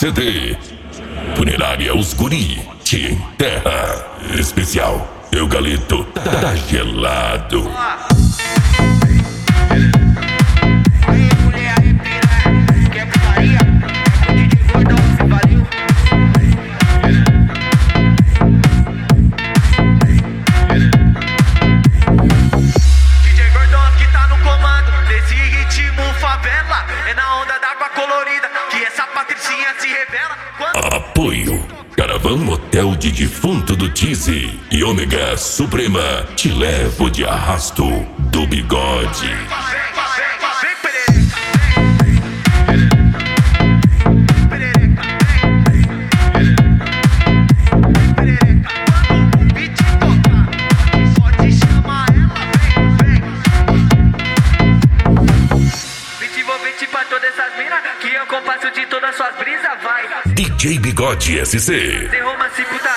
CD. Funerária Os Guri, te enterra. Especial, eu Galito, tá gelado. Aí mulher, aí piranha, quer putaria? É com DJ Gordão, cê valeu? DJ Gordão que tá no comando, nesse ritmo favela. É na onda d'água colorida que essa patricinha se revela. Apoio Caravan Motel de Defunto do Tizi e Ômega Suprema, te levo de arrasto do Bigode. Pra todas essas minas que eu compasso de todas suas brisas, vai. DJ Bigode SC. Tem romance puta